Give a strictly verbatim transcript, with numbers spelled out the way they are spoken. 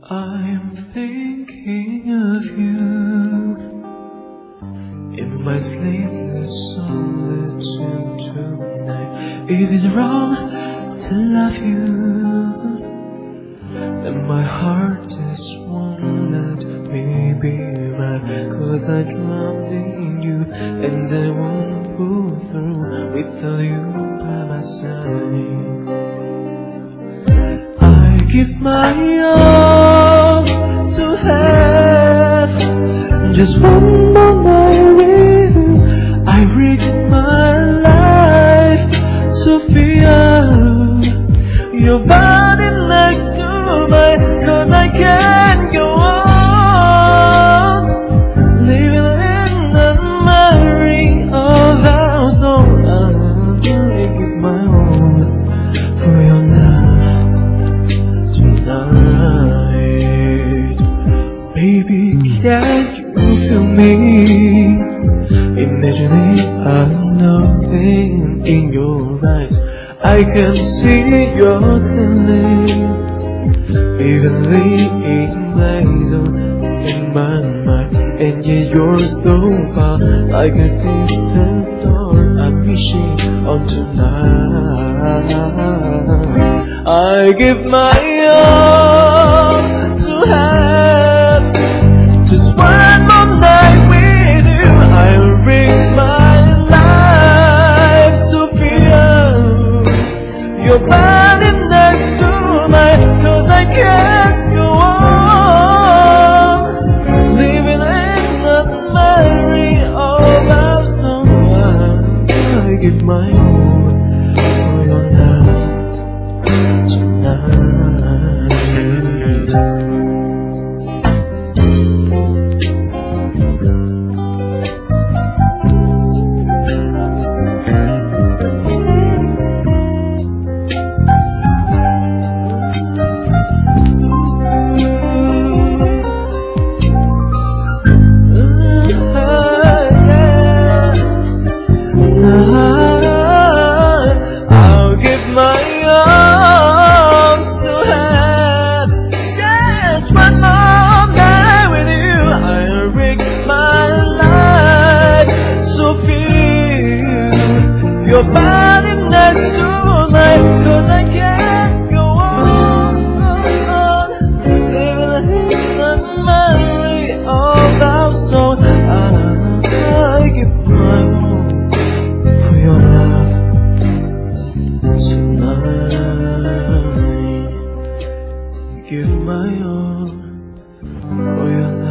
I'm thinking of you in my sleepless solitude tonight. If it's wrong to love you, then my heart just won't let me be right. Cause I drowned in you and I won't pull through without you by my side. I give my all to have just one more night with you. I risk my life to feel your body next to mine. Cause I can't go on living in the memory of our soul. I'm gonna give my all for your love tonight. Baby, can't you feel me? Imagining I'm nothing in your eyes. I can see your clearly, evenly in my zone, in my mind. And yet you're so far, like a distant star. I'm wishing on tonight. I give my all to have just one more night with you. I'll risk my life to feel your body next to mine. Cause I can't go on living in the memory of our someone. I give my all for your love tonight. I'll give my all to have just one more night with you. I'll risk my life to feel your body next to mine. Cause I can't go on living in the memory of our soul. I give my all for your love tonight. Give my all for your love.